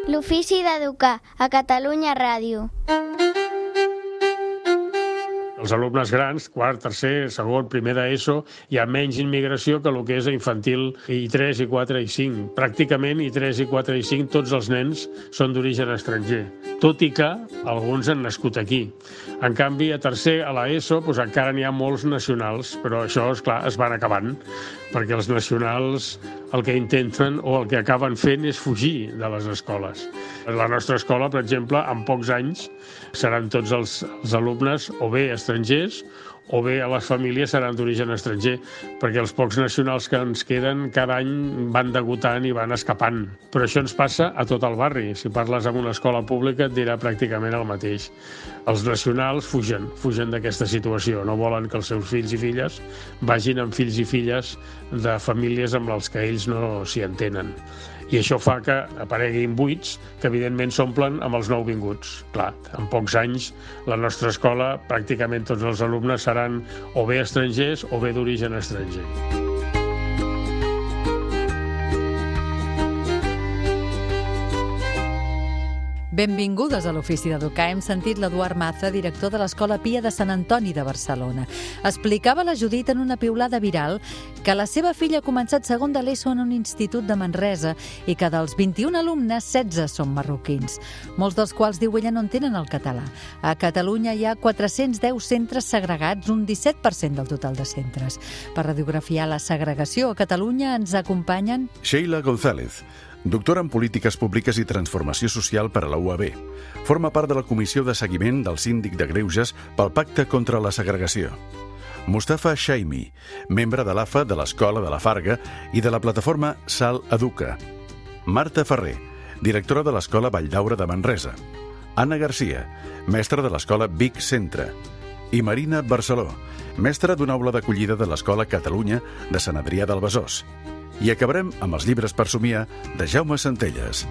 L'ofici d'educar a Catalunya Ràdio. Els alumnes grans, quart, tercer, segon, primer d'ESO, hi ha menys immigració que el que és a infantil I3, I4, I5. Pràcticament I3, I4, I5, tots els nens són d'origen estranger, tot i que alguns han nascut aquí. En canvi, a tercer, a l'ESO, encara n'hi ha molts nacionals, però això, esclar, es van acabant, perquè els nacionals el que intenten o el que acaben fent és fugir de les escoles. A la nostra escola, per exemple, en pocs anys seran tots els alumnes o bé estrangers o bé a les famílies seran d'origen estranger, perquè els pocs nacionals que ens queden cada any van degotant i van escapant. Però això ens passa a tot el barri. Si parles amb una escola pública et dirà pràcticament el mateix. Els nacionals fugen d'aquesta situació. No volen que els seus fills i filles vagin amb fills i filles de famílies amb les que ells no s'hi entenen. I això fa que apareguin buits que evidentment s'omplen amb els nouvinguts. Clar, en pocs anys la nostra escola pràcticament tots els alumnes seran o bé estrangers o bé d'origen estranger. Benvingudes a l'Ofici d'Educar. Hem sentit l'Eduard Maza, director de l'Escola Pia de Sant Antoni de Barcelona. Explicava la Judit en una piulada viral que la seva filla ha començat segon de l'ESO en un institut de Manresa i que dels 21 alumnes, 16 són marroquins, molts dels quals, diu ella, no entenen el català. A Catalunya hi ha 410 centres segregats, un 17% del total de centres. Per radiografiar la segregació a Catalunya ens acompanyen Sheila González, doctora en Polítiques Públiques i Transformació Social per a la UAB. Forma part de la Comissió de Seguiment del Síndic de Greuges pel Pacte contra la Segregació. Mustafa Shaimi, membre de l'AFA, de l'Escola de la Farga i de la plataforma Sal Educa. Marta Ferrer, directora de l'Escola Valldaura de Manresa. Anna Garcia, mestra de l'Escola Vic Centre. I Marina Barceló, mestra d'una aula d'acollida de l'Escola Catalunya de Sant Adrià del Besòs. I acabarem amb els llibres per somiar de Jaume Centelles.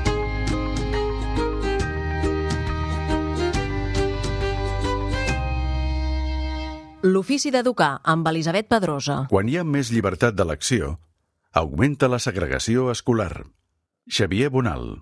L'Ofici d'Educar, amb Elisabet Pedrosa. Quan hi ha més llibertat d'elecció, augmenta la segregació escolar. Xavier Bonal.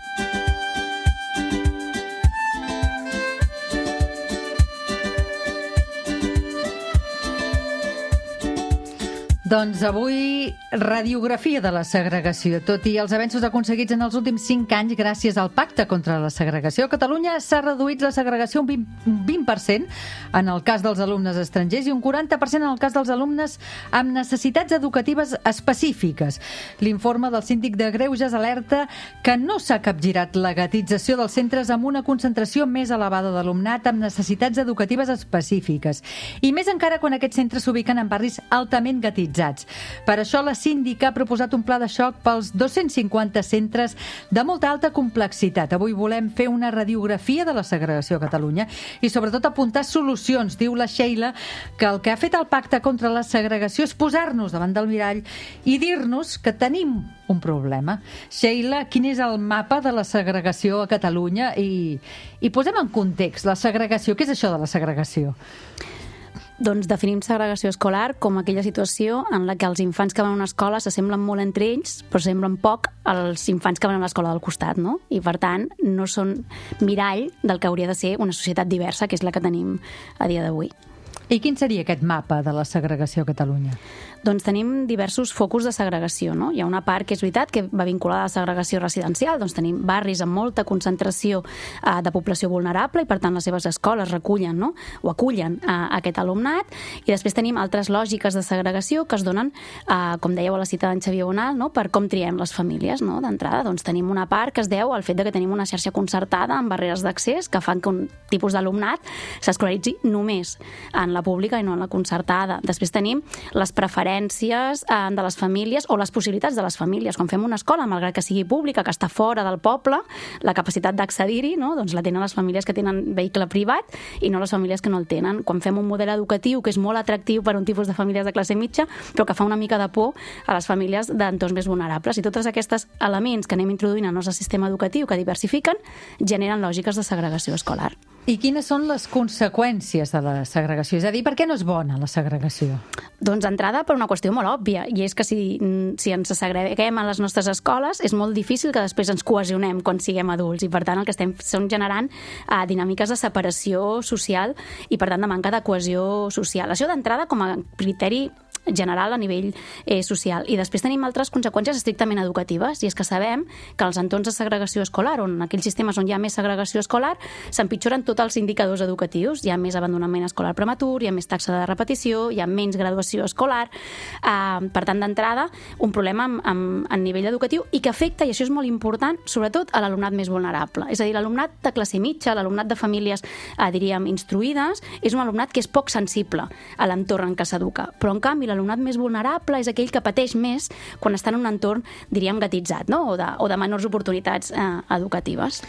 Doncs avui, radiografia de la segregació. Tot i els avenços aconseguits en els últims 5 anys gràcies al Pacte contra la Segregació, a Catalunya s'ha reduït la segregació un 20% en el cas dels alumnes estrangers i un 40% en el cas dels alumnes amb necessitats educatives específiques. L'informe del Síndic de Greuges alerta que no s'ha capgirat la guetització dels centres amb una concentració més elevada d'alumnat amb necessitats educatives específiques. I més encara quan aquests centres s'ubiquen en barris altament guetitzats. Per això la síndica ha proposat un pla de xoc pels 250 centres de molta alta complexitat. Avui volem fer una radiografia de la segregació a Catalunya i sobretot apuntar solucions. Diu la Sheila que el que ha fet el Pacte contra la Segregació és posar-nos davant del mirall i dir-nos que tenim un problema. Sheila, quin és el mapa de la segregació a Catalunya? I posem en context la segregació. Què és això de la segregació? Doncs definim segregació escolar com aquella situació en la que els infants que van a una escola s'assemblen molt entre ells, però s'assemblen poc als infants que van a l'escola del costat, no? I, per tant, no són mirall del que hauria de ser una societat diversa, que és la que tenim a dia d'avui. I quin seria aquest mapa de la segregació a Catalunya? Doncs tenim diversos focus de segregació, no? Hi ha una part que és veritat que va vinculada a la segregació residencial, doncs tenim barris amb molta concentració de població vulnerable i per tant les seves escoles recullen, no? O acullen aquest alumnat, i després tenim altres lògiques de segregació que es donen, com dèieu a la cita d'en Xavier Bonal, no? Per com triem les famílies, no? D'entrada, doncs tenim una part que es deu al fet de que tenim una xarxa concertada amb barreres d'accés que fan que un tipus d'alumnat s'escolaritzi només en la pública i no en la concertada. Després tenim les preferències de les famílies o les possibilitats de les famílies. Quan fem una escola, malgrat que sigui pública, que està fora del poble, la capacitat d'accedir-hi, no? Doncs la tenen les famílies que tenen vehicle privat i no les famílies que no el tenen. Quan fem un model educatiu que és molt atractiu per a un tipus de famílies de classe mitja, però que fa una mica de por a les famílies d'entorns més vulnerables. I tots aquests elements que anem introduint al nostre sistema educatiu que diversifiquen generen lògiques de segregació escolar. I quines són les conseqüències de la segregació? És a dir, per què no és bona la segregació? Doncs d'entrada per una qüestió molt òbvia, i és que si ens segreguem a les nostres escoles és molt difícil que després ens cohesionem quan siguem adults, i per tant el que estem generant dinàmiques de separació social i per tant de manca de cohesió social. Això d'entrada com a criteri general a nivell social. I després tenim altres conseqüències estrictament educatives, i és que sabem que els entorns de segregació escolar, on en aquells sistemes on hi ha més segregació escolar, s'empitjoren tots els indicadors educatius. Hi ha més abandonament escolar prematur, hi ha més taxa de repetició, hi ha menys graduació escolar. Per tant, d'entrada, un problema a nivell educatiu i que afecta, i això és molt important, sobretot a l'alumnat més vulnerable. És a dir, l'alumnat de classe mitja, l'alumnat de famílies, diríem, instruïdes, és un alumnat que és poc sensible a l'entorn en què s'educa. Però, en canvi, l'alumnat més vulnerable és aquell que pateix més quan està en un entorn, diríem, gatitzat, no? o de menors oportunitats educatives.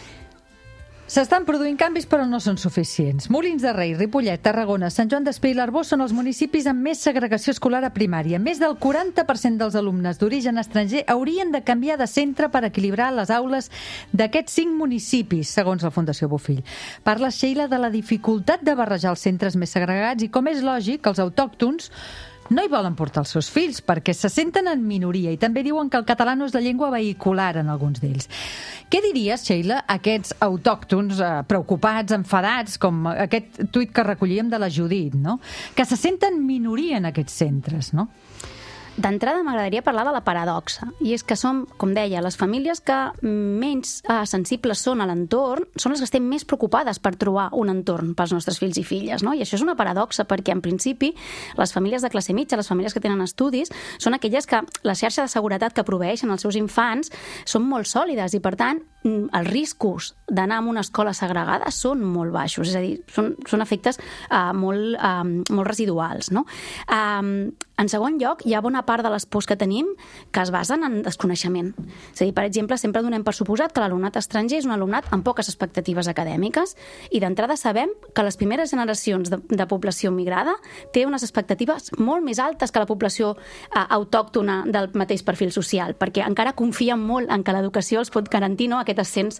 S'estan produint canvis, però no són suficients. Molins de Rei, Ripollet, Tarragona, Sant Joan d'Espí i l'Arboç són els municipis amb més segregació escolar a primària. Més del 40% dels alumnes d'origen estranger haurien de canviar de centre per equilibrar les aules d'aquests 5 municipis, segons la Fundació Bofill. Parla Sheila de la dificultat de barrejar els centres més segregats i, com és lògic, els autòctons no hi volen portar els seus fills perquè se senten en minoria i també diuen que el català no és la llengua vehicular en alguns d'ells. Què diries, Sheila, a aquests autòctons preocupats, enfadats, com aquest tuit que recollíem de la Judit, no? Que se senten minoria en aquests centres, no? D'entrada m'agradaria parlar de la paradoxa, i és que som, com deia, les famílies que menys sensibles són a l'entorn, són les que estem més preocupades per trobar un entorn pels nostres fills i filles, no? I això és una paradoxa perquè, en principi, les famílies de classe mitja, les famílies que tenen estudis, són aquelles que la xarxa de seguretat que proveeixen als seus infants són molt sòlides i, per tant, els riscos d'anar a una escola segregada són molt baixos, és a dir, són efectes molt residuals, no? En segon lloc, hi ha bona part de les pors que tenim que es basen en desconeixement. És a dir, per exemple, sempre donem per suposat que l'alumnat estranger és un alumnat amb poques expectatives acadèmiques i d'entrada sabem que les primeres generacions de població migrada té unes expectatives molt més altes que la població autòctona del mateix perfil social, perquè encara confien molt en que l'educació els pot garantir, no, aquest ascens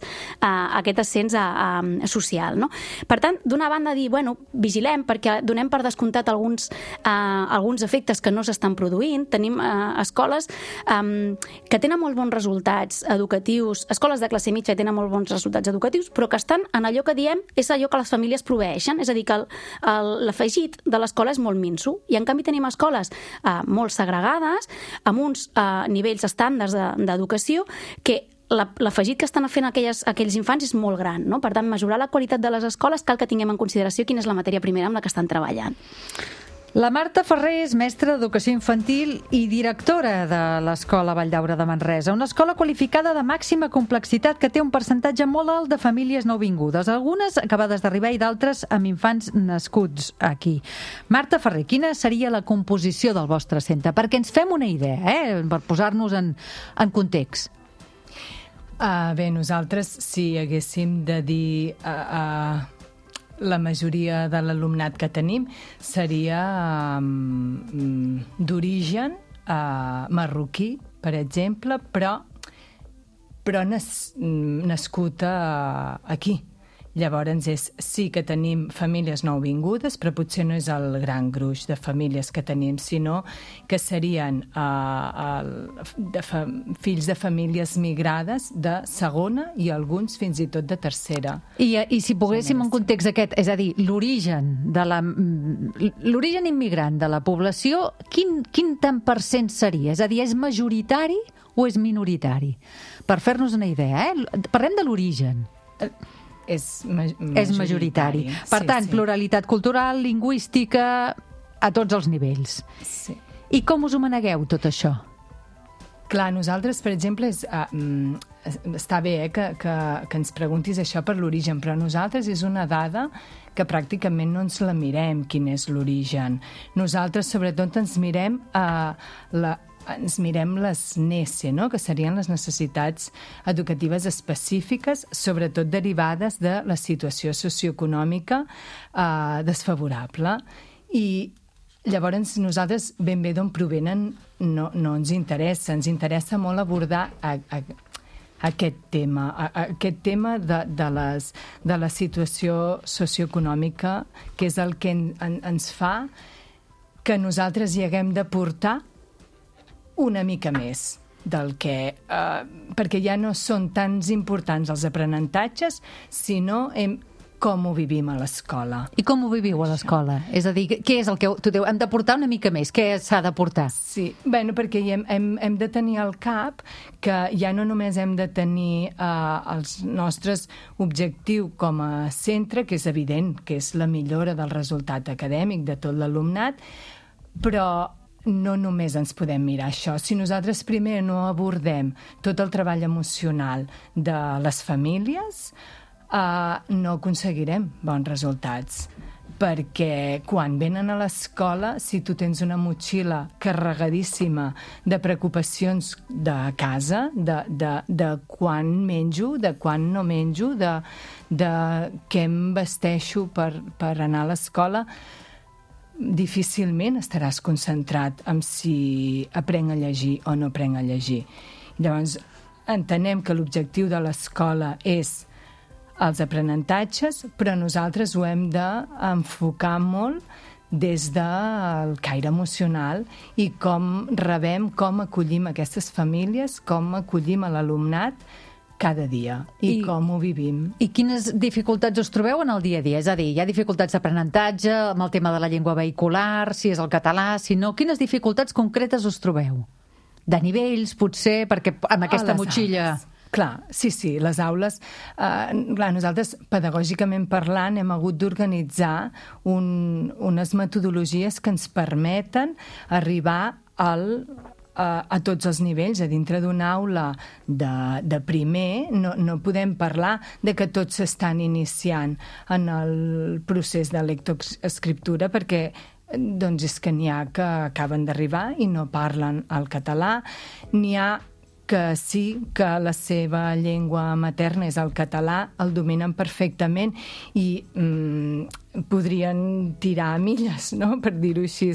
social, no? Per tant, d'una banda dir, bueno, vigilem perquè donem per descomptat alguns efectes que no s'estan produint. Tenim escoles que tenen molt bons resultats educatius, escoles de classe mitja que tenen molt bons resultats educatius, però que estan en allò que diem és allò que les famílies proveeixen, és a dir, que l'afegit de l'escola és molt minso. I en canvi tenim escoles molt segregades, amb uns nivells estàndards d'educació que l'afegit que estan fent aquells infants és molt gran, no? Per tant, mesurar la qualitat de les escoles cal que tinguem en consideració quina és la matèria primera amb la que estan treballant. La Marta Ferrer és mestra d'Educació Infantil i directora de l'Escola Valldaura de Manresa, una escola qualificada de màxima complexitat que té un percentatge molt alt de famílies nouvingudes, algunes acabades d'arribar i d'altres amb infants nascuts aquí. Marta Ferrer, quina seria la composició del vostre centre? Perquè ens fem una idea, per posar-nos en context. Bé, nosaltres, si haguéssim de dir la majoria de l'alumnat que tenim seria d'origen marroquí, per exemple, però nascut aquí. Llavors, sí que tenim famílies nouvingudes, però potser no és el gran gruix de famílies que tenim, sinó que serien fills de famílies migrades de segona i alguns fins i tot de tercera. I si poguéssim en context aquest, és a dir, l'origen immigrant de la població, quin tant % seria? És a dir, és majoritari o és minoritari? Per fer-nos una idea, parlem de l'origen. És majoritari. Per tant, pluralitat cultural, lingüística, a tots els nivells. Sí. I com us ho manegueu, tot això? Clar, nosaltres, per exemple, està bé que ens preguntis això per l'origen, però nosaltres és una dada que pràcticament no ens la mirem, quin és l'origen. Nosaltres, sobretot, ens mirem les NESE, no? Que serien les necessitats educatives específiques, sobretot derivades de la situació socioeconòmica desfavorable. I llavors nosaltres ben bé d'on provenen no ens interessa. Ens interessa molt abordar aquest tema de la situació socioeconòmica, que és el que ens fa que nosaltres hi haguem de portar una mica més del que... perquè ja no són tants importants els aprenentatges, sinó com ho vivim a l'escola. I com ho viviu a l'escola? És a dir, què és el que tu dius? Hem de portar una mica més. Què s'ha de portar? Sí, bueno, perquè hem de tenir al cap que ja no només hem de tenir els nostres objectius com a centre, que és evident que és la millora del resultat acadèmic de tot l'alumnat, però no només ens podem mirar això. Si nosaltres primer no abordem tot el treball emocional de les famílies, no aconseguirem bons resultats. Perquè quan venen a l'escola, si tu tens una motxilla carregadíssima de preocupacions de casa, de quan menjo, de quan no menjo, de què em vesteixo per anar a l'escola, difícilment estaràs concentrat en si aprenc a llegir o no aprenc a llegir. Llavors, entenem que l'objectiu de l'escola és els aprenentatges, però nosaltres ho hem d'enfocar molt des del caire emocional i com rebem, com acollim aquestes famílies, com acollim a l'alumnat cada dia i com ho vivim. I quines dificultats us trobeu en el dia a dia? És a dir, hi ha dificultats d'aprenentatge amb el tema de la llengua vehicular, si és el català, si no... Quines dificultats concretes us trobeu? De nivells, potser, perquè amb aquesta motxilla... Aules. Clar, sí, les aules... nosaltres, pedagògicament parlant, hem hagut d'organitzar unes metodologies que ens permeten arribar a tots els nivells. A dintre d'una aula de primer no podem parlar de que tots s'estan iniciant en el procés de lectoescriptura perquè doncs és que n'hi ha que acaben d'arribar i no parlen el català, n'hi ha que sí que la seva llengua materna és el català, el dominen perfectament i podrien tirar a milles, no?, per dir-ho així.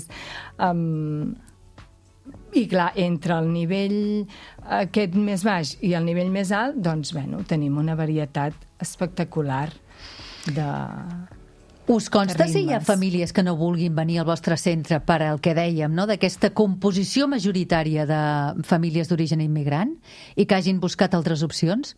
I clar, entre el nivell aquest més baix i el nivell més alt, doncs, bueno, tenim una varietat espectacular de... Us consta si hi ha famílies que no vulguin venir al vostre centre per al que dèiem, no?, d'aquesta composició majoritària de famílies d'origen immigrant i que hagin buscat altres opcions?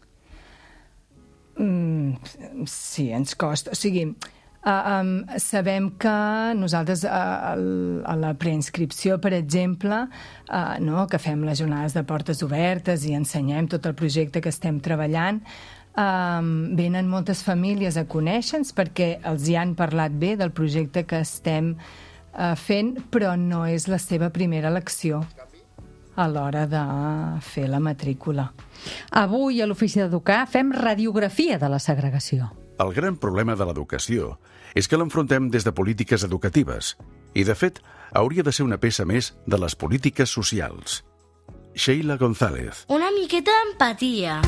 Sí, ens costa. O sigui, sabem que nosaltres a la preinscripció, per exemple, que fem les jornades de portes obertes i ensenyem tot el projecte que estem treballant, venen moltes famílies a conèixer-nos perquè els hi han parlat bé del projecte que estem fent, però no és la seva primera elecció a l'hora de fer la matrícula. Avui a l'Ofici d'Educar fem radiografia de la segregació. El gran problema de l'educació és que l'enfrontem des de polítiques educatives i, de fet, hauria de ser una peça més de les polítiques socials. Sheila González. Una miqueta d'empatia.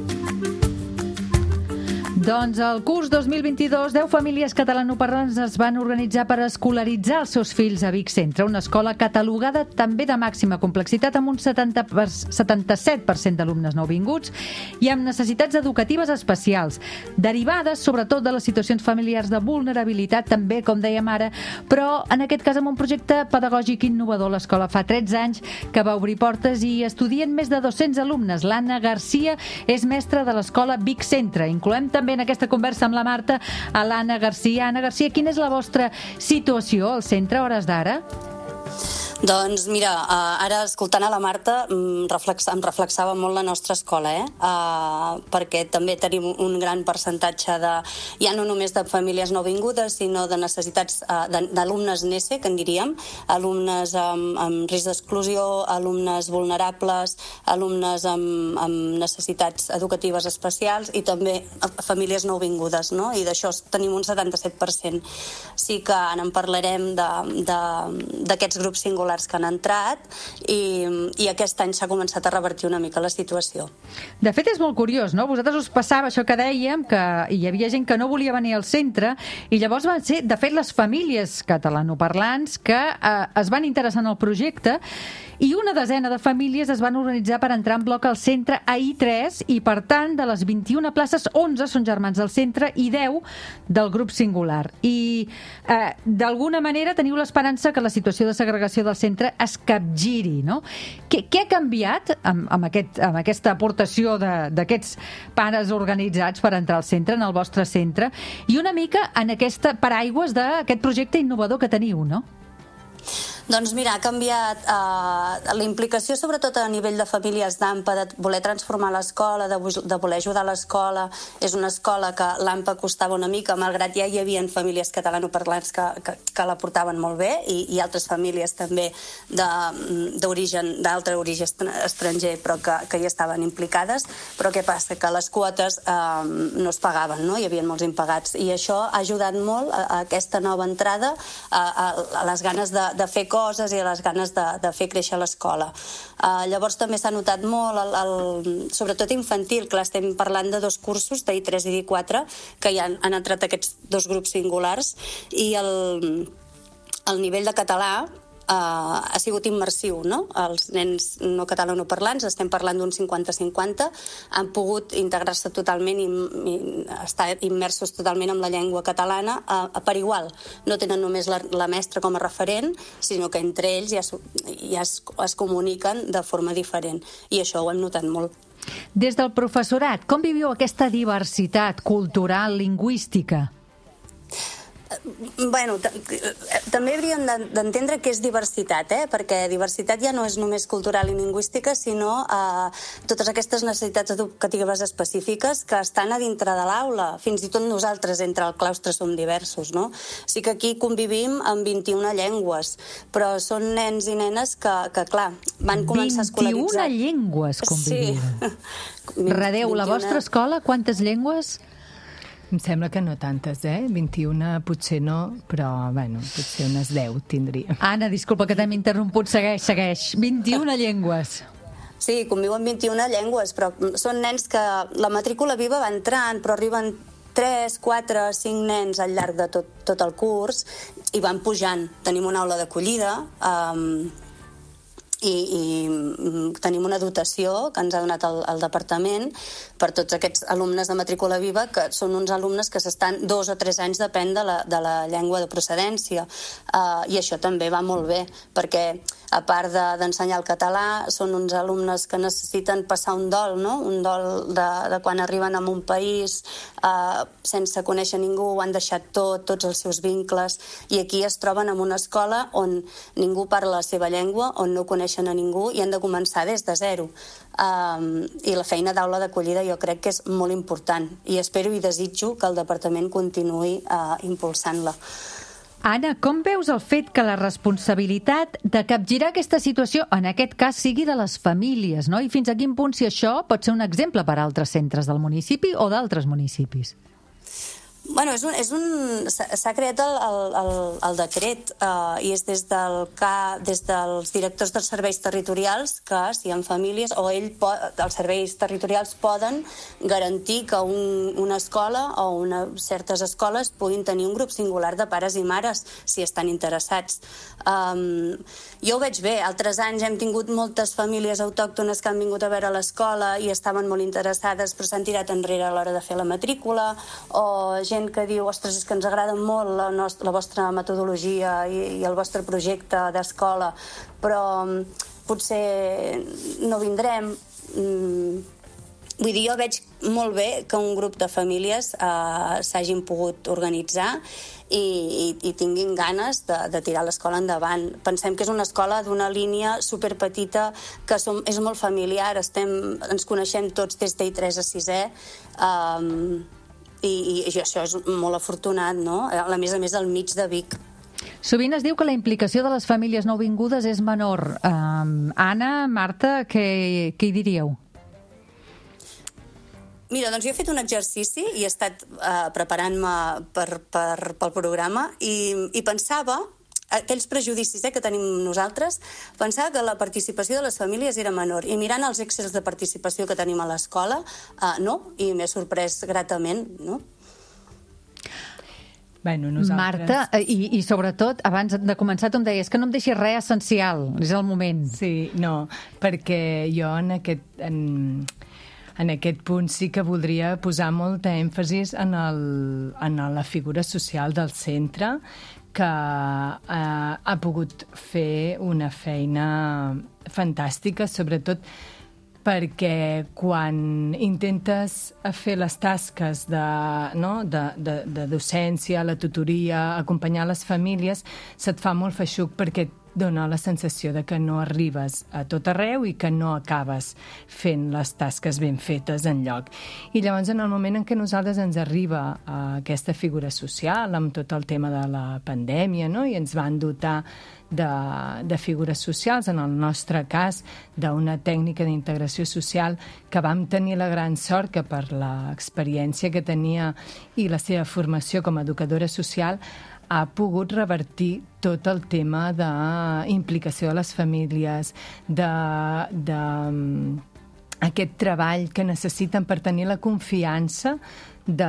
Doncs el curs 2022, 10 famílies catalanoparlants es van organitzar per escolaritzar els seus fills a Vic Centre, una escola catalogada també de màxima complexitat amb un 77% d'alumnes nouvinguts i amb necessitats educatives especials, derivades sobretot de les situacions familiars de vulnerabilitat, també, com dèiem ara, però en aquest cas amb un projecte pedagògic innovador. L'escola fa 13 anys que va obrir portes i estudien més de 200 alumnes. L'Anna Garcia és mestra de l'escola Vic Centre. Incloem també en aquesta conversa amb la Marta a l'Anna Garcia. Anna Garcia, quina és la vostra situació al centre a hores d'ara? Doncs mira, ara escoltant a la Marta em reflexava molt la nostra escola, perquè també tenim un gran percentatge ja no només de famílies nouvingudes, sinó de necessitats d'alumnes NESE, que en diríem, alumnes amb risc d'exclusió, alumnes vulnerables, alumnes amb necessitats educatives especials i també famílies nouvingudes, no? I d'això tenim un 77%. Sí que ara en parlarem d'aquests grups singulars singulars que han entrat i aquest any s'ha començat a revertir una mica la situació. De fet, és molt curiós, no? Vosaltres us passava això que dèiem, que hi havia gent que no volia venir al centre i llavors van ser, de fet, les famílies catalanoparlants que es van interessar en el projecte i una desena de famílies es van organitzar per entrar en bloc al centre a I3 i, per tant, de les 21 places, 11 són germans del centre i 10 del grup singular. I, d'alguna manera, teniu l'esperança que la situació de segregació del centre es capgiri, no? Què ha canviat amb aquesta aportació d'aquests pares organitzats per entrar al centre, en el vostre centre, i una mica en aquesta paraigües d'aquest projecte innovador que teniu, no? Doncs mira, ha canviat la implicació sobretot a nivell de famílies d'AMPA, de voler transformar l'escola, de voler ajudar l'escola. És una escola que l'AMPA costava una mica, malgrat ja hi havia famílies catalanoparlants que la portaven molt bé i altres famílies també d'altre origen estranger però que hi estaven implicades. Però què passa? Que les quotes no es pagaven, no? Hi havia molts impagats i això ha ajudat molt a aquesta nova entrada, a les ganes de fer coses i a les ganes de fer créixer l'escola. Llavors també s'ha notat molt, sobretot infantil, clar, estem parlant de 2 cursos, d'I3 i d'I4, que ja han entrat aquests 2 grups singulars, i el nivell de català ha sigut immersiu, no? Els nens no catalanoparlants, estem parlant d'un 50-50, han pogut integrar-se totalment i estar immersos totalment en la llengua catalana per igual. No tenen només la mestra com a referent, sinó que entre ells ja es comuniquen de forma diferent. I això ho hem notat molt. Des del professorat, com viviu aquesta diversitat cultural, lingüística? Bueno, també hauríem d'entendre què és diversitat, perquè diversitat ja no és només cultural i lingüística, sinó totes aquestes necessitats educatives específiques que estan a dintre de l'aula. Fins i tot nosaltres, entre el claustre, som diversos, no? Sí que aquí convivim amb 21 llengües, però són nens i nenes que clar, van començar a escolaritzar. 21 llengües conviviren. Sí. Redeu, la vostra escola, quantes llengües? Em sembla que no tantes, 21 potser no, però, bueno, potser unes 10 tindríem. Anna, disculpa que t'hem interromput, segueix. 21 llengües. Sí, conviuen 21 llengües, però són nens que la matrícula viva va entrant, però arriben 3, 4, 5 nens al llarg de tot el curs i van pujant. Tenim una aula d'acollida, i tenim una dotació que ens ha donat el departament per tots aquests alumnes de matrícula viva, que són uns alumnes que s'estan 2 o 3 anys, depèn de la llengua de procedència, i això també va molt bé, perquè a part d'ensenyar el català, són uns alumnes que necessiten passar un dol, no? Un dol de quan arriben a un país sense conèixer ningú, ho han deixat tots els seus vincles, i aquí es troben en una escola on ningú parla la seva llengua, on no coneixen a ningú i han de començar des de zero. I la feina d'aula d'acollida jo crec que és molt important i espero i desitjo que el departament continuï impulsant-la. Anna, com veus el fet que la responsabilitat de capgirar aquesta situació, en aquest cas, sigui de les famílies, no? I fins a quin punt, si això pot ser un exemple per a altres centres del municipi o d'altres municipis? Bueno, s'ha creat el decret i és des dels directors dels serveis territorials que si hi ha famílies o els serveis territorials poden garantir que una escola o certes escoles puguin tenir un grup singular de pares i mares si estan interessats. Jo ho veig bé. Altres anys hem tingut moltes famílies autòctones que han vingut a veure l'escola i estaven molt interessades però s'han tirat enrere a l'hora de fer la matrícula, o gent que diu, ostres, és que ens agrada molt la vostra metodologia i el vostre projecte d'escola, però potser no vindrem. Vull dir, jo veig molt bé que un grup de famílies s'hagin pogut organitzar i tinguin ganes de tirar l'escola endavant. Pensem que és una escola d'una línia superpetita, que és molt familiar, ens coneixem tots des d'I3 a 6è, i això és molt afortunat, no? A més al mig de Vic. Sovint es diu que la implicació de les famílies nouvingudes és menor. Anna, Marta, què hi diríeu? Mira, doncs jo he fet un exercici i he estat preparant-me pel programa i pensava aquells prejudicis que tenim nosaltres, pensar que la participació de les famílies era menor. I mirant els Excels de participació que tenim a l'escola, no, i m'he sorprès gratament, no? Bueno, nosaltres... Marta, i sobretot, abans de començar, tu em deies que no em deixis res essencial, és el moment. Sí, no, perquè jo en aquest punt sí que voldria posar molta èmfasis en la figura social del centre, que ha pogut fer una feina fantàstica, sobretot perquè quan intentes fer les tasques de docència, la tutoria, acompanyar les famílies, se't fa molt feixuc perquè dona la sensació de que no arribes a tot arreu i que no acabes fent les tasques ben fetes enlloc. I llavors, en el moment en què nosaltres ens arriba aquesta figura social, amb tot el tema de la pandèmia, no? I ens van dotar de figures socials, en el nostre cas, d'una tècnica d'integració social que vam tenir la gran sort que per l'experiència que tenia i la seva formació com a educadora social ha pogut revertir tot el tema d'implicació de les famílies, aquest treball que necessiten per tenir la confiança de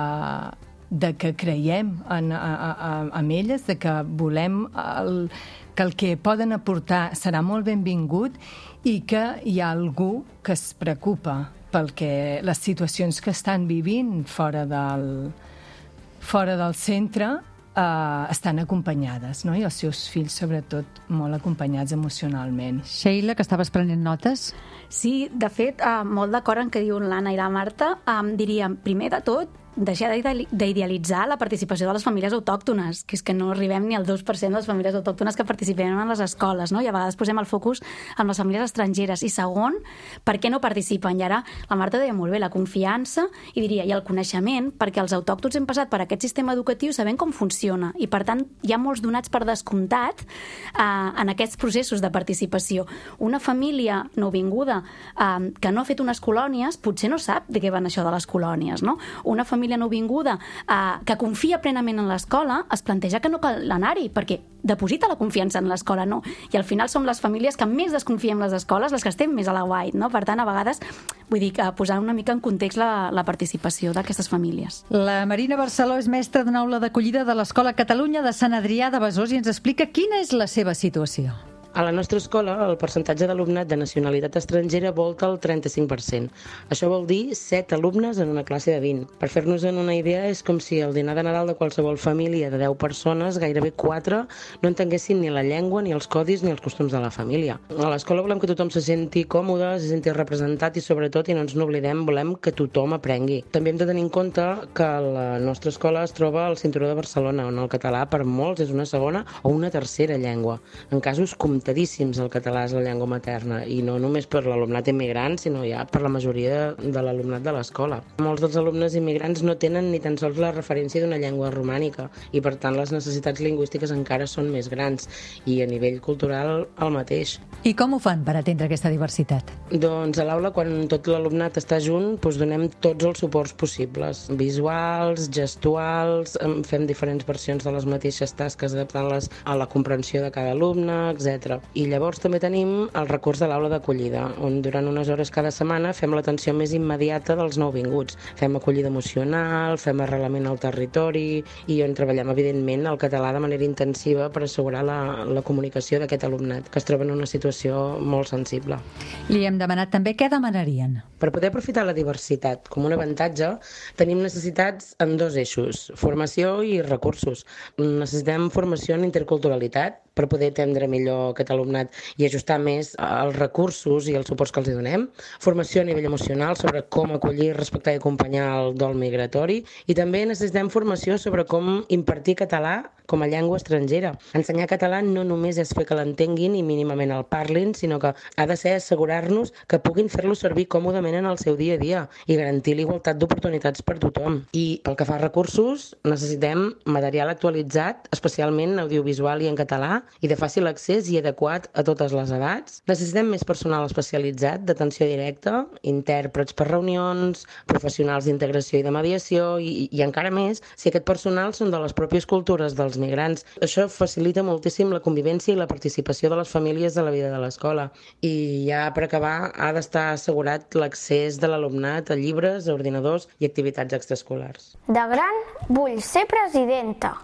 que creiem en elles, de que volem que el que poden aportar serà molt benvingut i que hi ha algú que es preocupa perquè les situacions que estan vivint fora del centre estan acompanyades, no? I els seus fills, sobretot, molt acompanyats emocionalment. Sheila, que estaves prenent notes? Sí, de fet, molt d'acord en què diuen l'Anna i la Marta, diríem, primer de tot, deixar d'idealitzar la participació de les famílies autòctones, que és que no arribem ni al 2% de les famílies autòctones que participem en les escoles, no? I a vegades posem el focus en les famílies estrangeres. I segon, per què no participen? I ara la Marta deia molt bé, la confiança, i diria, i el coneixement, perquè els autòctons hem passat per aquest sistema educatiu sabent com funciona, i per tant hi ha molts donats per descomptat en aquests processos de participació. Una família nouvinguda que no ha fet unes colònies potser no sap de què van això de les colònies, no? Una família nouvinguda que confia plenament en l'escola es planteja que no cal anar-hi perquè deposita la confiança en l'escola, no? I al final som les famílies que més desconfiem les escoles, les que estem més a la white, no? Per tant, a vegades, vull dir, posar una mica en context la participació d'aquestes famílies. La Marina Barceló és mestra d'una aula d'acollida de l'Escola Catalunya de Sant Adrià de Besòs i ens explica quina és la seva situació. A la nostra escola, el percentatge d'alumnat de nacionalitat estrangera volta el 35%. Això vol dir 7 alumnes en una classe de 20. Per fer-nos una idea, és com si el dinar de Nadal de qualsevol família de 10 persones, gairebé 4, no entenguessin ni la llengua, ni els codis, ni els costums de la família. A l'escola volem que tothom se senti còmode, se senti representat i, sobretot, i no ens n'oblidem, volem que tothom aprengui. També hem de tenir en compte que la nostra escola es troba al cinturó de Barcelona, on el català per molts és una segona o una tercera llengua. En casos comptadíssims el català és la llengua materna, i no només per l'alumnat immigrant, sinó ja per la majoria de l'alumnat de l'escola. Molts dels alumnes immigrants no tenen ni tan sols la referència d'una llengua romànica i, per tant, les necessitats lingüístiques encara són més grans i a nivell cultural el mateix. I com ho fan per atendre aquesta diversitat? Doncs a l'aula, quan tot l'alumnat està junt, donem tots els suports possibles, visuals, gestuals, fem diferents versions de les mateixes tasques adaptant-les a la comprensió de cada alumne, etc. I llavors també tenim el recurs de l'aula d'acollida, on durant unes hores cada setmana fem l'atenció més immediata dels nouvinguts. Fem acollida emocional, fem arrelament al territori i on treballem, evidentment, el català de manera intensiva per assegurar la comunicació d'aquest alumnat, que es troba en una situació molt sensible. Li hem demanat també què demanarien. Per poder aprofitar la diversitat com un avantatge, tenim necessitats en 2 eixos, formació i recursos. Necessitem formació en interculturalitat per poder atendre millor aquest alumnat i ajustar més els recursos i els suports que els donem. Formació a nivell emocional sobre com acollir, respectar i acompanyar el dol migratori. I també necessitem formació sobre com impartir català com a llengua estrangera. Ensenyar català no només és fer que l'entenguin i mínimament el parlin, sinó que ha de ser assegurar-nos que puguin fer-lo servir còmodament en el seu dia a dia i garantir l'igualtat d'oportunitats per tothom. I pel que fa a recursos, necessitem material actualitzat, especialment audiovisual i en català, i de fàcil accés i adequat adequat a totes les edats. Necessitem més personal especialitzat d'atenció directa, intèrprets per reunions, professionals d'integració i de mediació i encara més si aquest personal són de les pròpies cultures dels migrants. Això facilita moltíssim la convivència i la participació de les famílies de la vida de l'escola. I ja per acabar, ha d'estar assegurat l'accés de l'alumnat a llibres, a ordinadors i activitats extraescolars. De gran vull ser presidenta.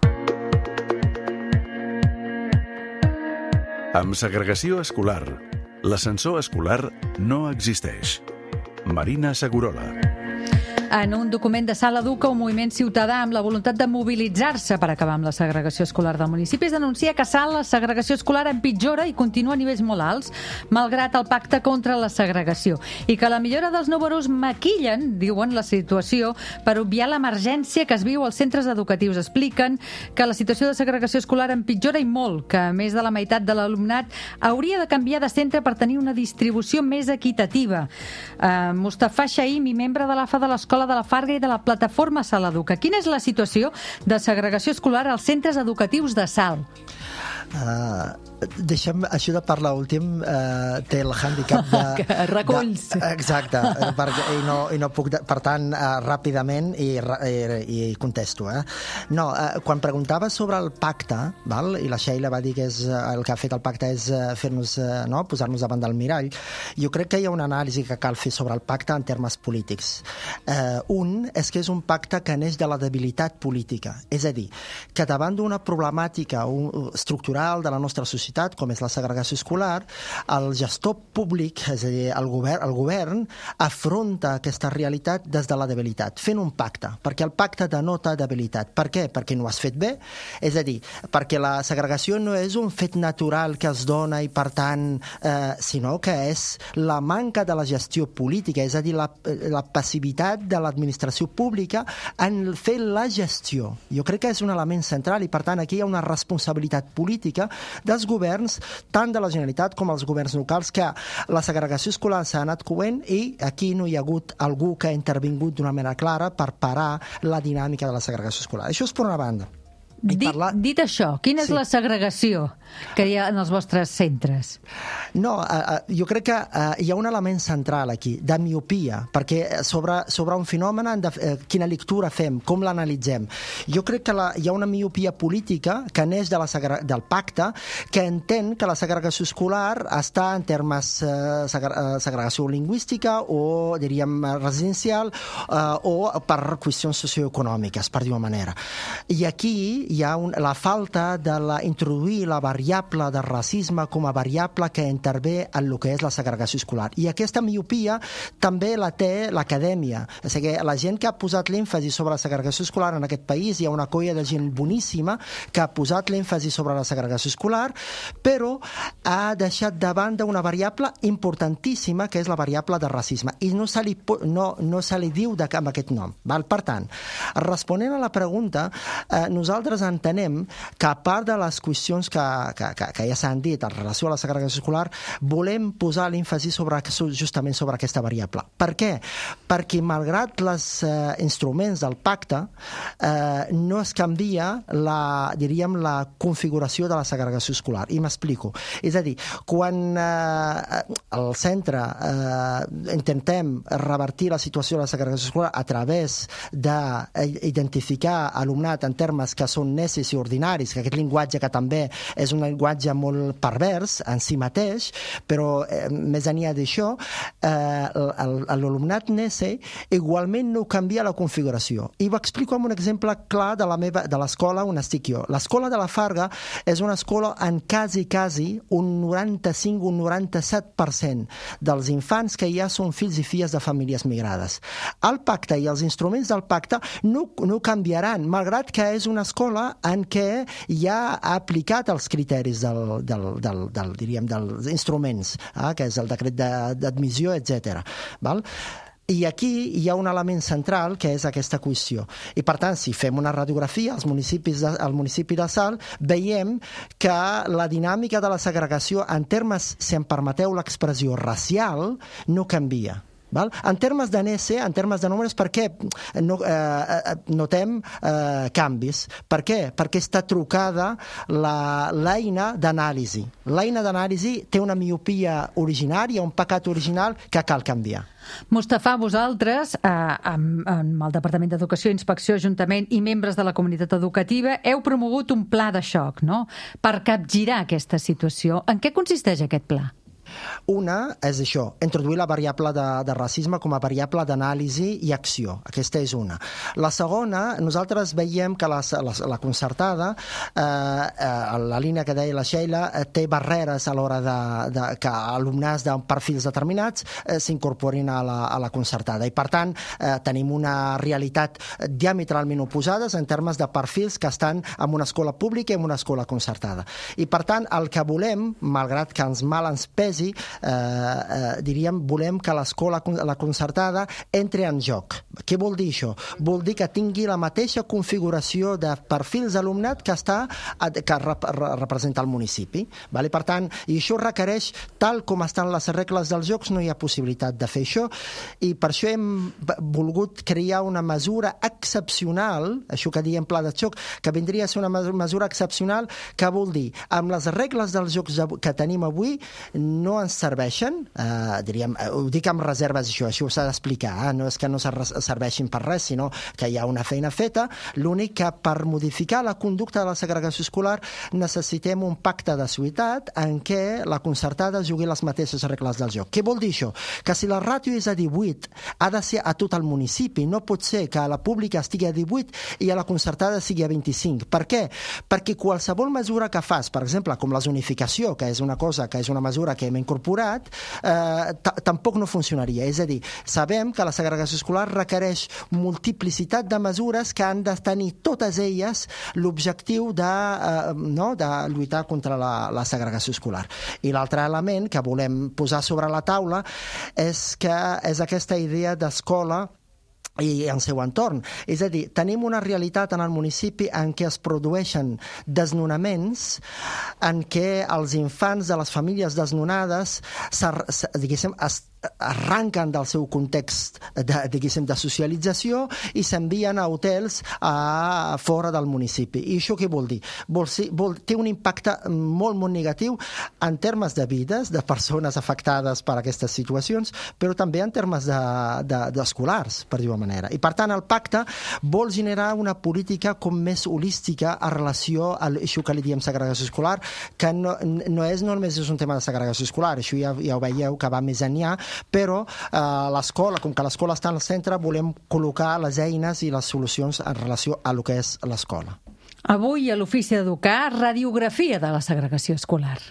Amb segregació escolar, l'ascensor escolar no existeix. Marina Segurola. En un document de Sala Educa, un moviment ciutadà amb la voluntat de mobilitzar-se per acabar amb la segregació escolar del municipi es denuncia que a Salt la segregació escolar empitjora i continua a nivells molt alts, malgrat el pacte contra la segregació, i que la millora dels números maquillen, diuen, la situació per obviar l'emergència que es viu als centres educatius. Expliquen que la situació de segregació escolar empitjora i molt, que més de la meitat de l'alumnat hauria de canviar de centre per tenir una distribució més equitativa. Mustafa Shaimi, membre de l'AFA de l'Escola de la Farga i de la plataforma Sala Educa. Quina és la situació de segregació escolar als centres educatius de Salt? Deixa'm, això de parlar últim té el hàndicap de... que reculls. Exacte, i no puc, per tant, ràpidament i contesto. No, quan preguntava sobre el pacte, val? I la Sheila va dir que el que ha fet el pacte és fer-nos, posar-nos davant del mirall, jo crec que hi ha una anàlisi que cal fer sobre el pacte en termes polítics. Un és que és un pacte que neix de la debilitat política, és a dir, que davant d'una problemàtica estructural de la nostra societat, com és la segregació escolar, el gestor públic, és a dir, el govern afronta aquesta realitat des de la debilitat, fent un pacte, perquè el pacte denota debilitat. Per què? Perquè no ho has fet bé, és a dir, perquè la segregació no és un fet natural que es dona i, per tant, sinó que és la manca de la gestió política, és a dir, la passivitat de l'administració pública en fer la gestió. Jo crec que és un element central i, per tant, aquí hi ha una responsabilitat política dels governs, tant de la Generalitat com els governs locals, que la segregació escolar s'ha anat coent i aquí no hi ha hagut algú que ha intervingut d'una manera clara per parar la dinàmica de la segregació escolar. Això és per una banda. Dit això, quina és la segregació que hi ha en els vostres centres? No, jo crec que hi ha un element central aquí, de miopia, perquè sobre un fenomen, quina lectura fem, com l'analitzem. Jo crec que hi ha una miopia política que neix del pacte, que entén que la segregació escolar està en termes segregació lingüística o, diríem, residencial o per qüestions socioeconòmiques, per dir-ho manera. I aquí hi ha la falta d'introduir la variable de racisme com a variable que intervé en el que és la segregació escolar. I aquesta miopia també la té l'acadèmia. És a dir, la gent que ha posat l'èmfasi sobre la segregació escolar en aquest país, hi ha una colla de gent boníssima que ha posat l'èmfasi sobre la segregació escolar, però ha deixat de banda una variable importantíssima, que és la variable de racisme. I no se li diu amb aquest nom. Per tant, responent a la pregunta, nosaltres entenem que, a part de les qüestions que ja s'han dit en relació a la segregació escolar, volem posar l'èmfasi justament sobre aquesta variable. Per què? Perquè, malgrat els instruments del pacte, no es canvia la configuració de la segregació escolar. I m'explico. És a dir, quan al centre intentem revertir la situació de la segregació escolar a través d'identificar alumnat en termes que són necis i ordinaris, que aquest llenguatge que també és un llenguatge molt pervers en si mateix, però més enllà d'això, l'alumnat neci igualment no canvia la configuració. I ho explico amb un exemple clar de l'escola on estic jo. L'escola de la Farga és una escola en quasi un 95 o un 97% dels infants que hi ha són fills i filles de famílies migrades. El pacte i els instruments del pacte no canviaran, malgrat que és una escola en què ja ha aplicat els criteris dels instruments, que és el decret d'admissió, etc. I aquí hi ha un element central que és aquesta qüestió. I, per tant, si fem una radiografia al municipi de Salt, veiem que la dinàmica de la segregació en termes, si em permeteu l'expressió, racial, no canvia. Val? En termes de NESE, en termes de números, per què notem canvis? Per què? Perquè està trucada l'eina d'anàlisi. L'eina d'anàlisi té una miopia originària, un pecat original que cal canviar. Mustafa, vosaltres, amb el Departament d'Educació, Inspecció, Ajuntament i membres de la comunitat educativa, heu promogut un pla de xoc, no?, per capgirar aquesta situació. En què consisteix aquest pla? Una és això, introduir la variable de racisme com a variable d'anàlisi i acció. Aquesta és una. La segona, nosaltres veiem que la concertada, la línia que deia la Sheila, té barreres a l'hora que alumnes de perfils determinats s'incorporin a la concertada. I, per tant, tenim una realitat diametralment oposades en termes de perfils que estan en una escola pública i en una escola concertada. I, per tant, el que volem, malgrat que ens pesi, diríem, volem que la concertada entri en joc. Què vol dir això? Vol dir que tingui la mateixa configuració de perfils d'alumnat que representa el municipi. Per tant, i això requereix, tal com estan les regles dels jocs, no hi ha possibilitat de fer això, i per això hem volgut crear una mesura excepcional, això que diem pla de xoc, que vindria a ser una mesura excepcional, que vol dir, amb les regles dels jocs que tenim avui, no ens serveixen, diríem, ho dic amb reserves, això s'ha d'explicar, no és que no serveixin per res, sinó que hi ha una feina feta. L'únic que per modificar la conducta de la segregació escolar necessitem un pacte de ciutat en què la concertada jugui les mateixes regles del joc. Què vol dir això? Que si la ràtio és a 18, ha de ser a tot el municipi, no pot ser que a la pública estigui a 18 i a la concertada sigui a 25. Per què? Perquè qualsevol mesura que fas, per exemple, com la zonificació, que és una mesura que hem incorporat, tampoc no funcionaria. És a dir, sabem que la segregació escolar requereix multiplicitat de mesures que han de tenir totes elles l'objectiu de lluitar contra la segregació escolar. I l'altre element que volem posar sobre la taula és aquesta idea d'escola i en seu entorn. És a dir, tenim una realitat en el municipi en què es produeixen desnonaments, en què els infants de les famílies desnonades arranquen del seu context de socialització i s'envien a hotels fora del municipi. I això què vol dir? Té un impacte molt, molt negatiu en termes de vides, de persones afectades per aquestes situacions, però també en termes d'escolars, per dir-ho manera. I, per tant, el pacte vol generar una política com més holística en relació a això que li diem segregació escolar, que no només és un tema de segregació escolar, això ja ho veieu que va més enllà, però l'escola, com que l'escola està al centre, volem col·locar les eines i les solucions en relació a lo que és l'escola. Avui a l'Ofici d'Educar, radiografia de la segregació escolar.